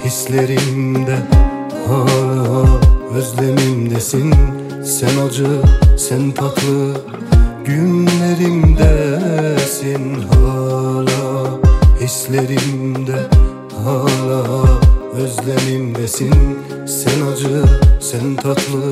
hislerimde hala özlemimdesin. Sen acı, sen tatlı günlerimdesin. Hala hislerimde hala özlemimdesin. Sen acı, sen tatlı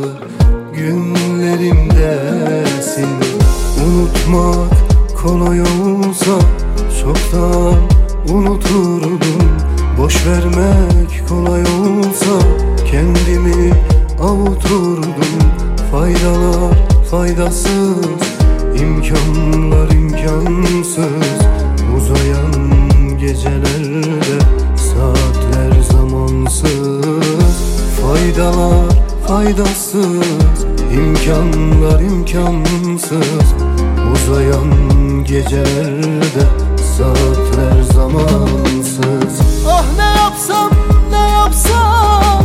günlerimdesin. Unutmak kolay olsa çoktan unuturdum. Boş vermek kolay olsa kendimi avuturdum. Faydalar faydasız, imkanlar imkansız. Uzayan gecelerde saatler zamansız. Faydalar faydasız, imkanlar imkansız. Uzayan gecelerde saatler zamansız. Ah ne yapsam ne yapsam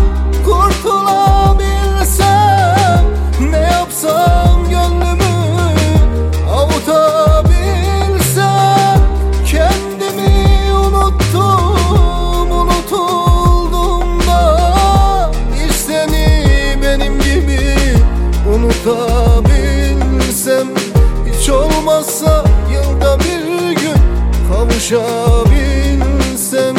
kurtulabilsem, ne yapsam gönlümü avutabilsem. Kendimi unuttum, unutuldum da hiç seni benim gibi unutabilsem. Hiç olmazsa yılda bir gün kavuşabilsem.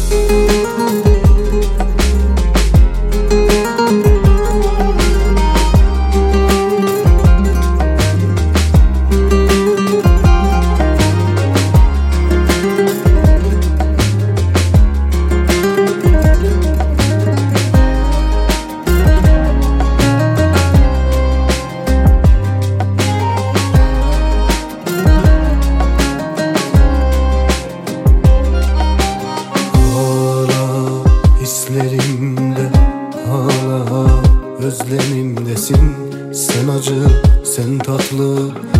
Hislerimde hala özlemimdesin. Sen acı, sen tatlı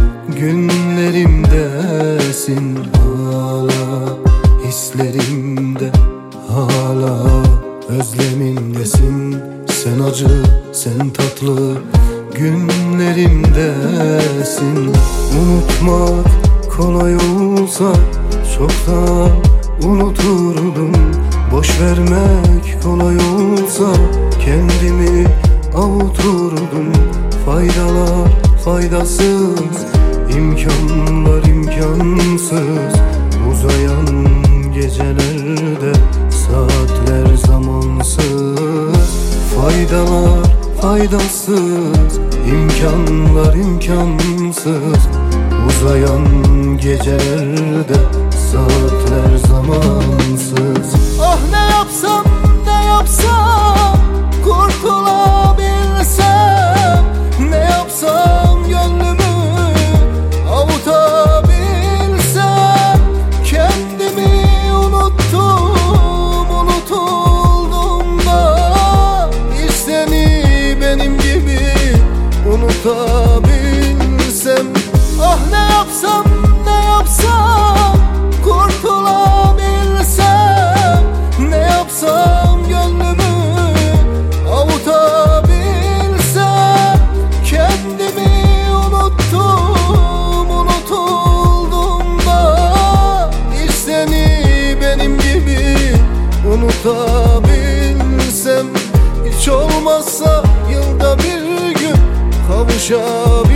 günlerimdesin. Hala hislerimde hala özlemimdesin. Sen acı, sen tatlı günlerimdesin. Unutmak kolay olsa çoktan unuturdum. Boş vermek kolay olsa kendimi avuturdum. Faydalar faydasız, imkanlar imkansız. Uzayan gecelerde saatler zamansız. Faydalar faydasız, imkanlar imkansız. Uzayan gecelerde saatler zamansız. Ah ne yapsam ne yapsam kurtulabilsem, ne yapsam gönlümü avutabilsem. Kendimi unuttum, unutuldum da hiç seni benim gibi unutabilsem. Ah ne yapsam ne yapsam kurtulabilsem, ne yapsam gönlümü avutabilsem. Kendimi unuttum, unutuldum da hiç seni benim gibi unutabilsem. Hiç olmazsa yılda bir gün kavuşabilsem.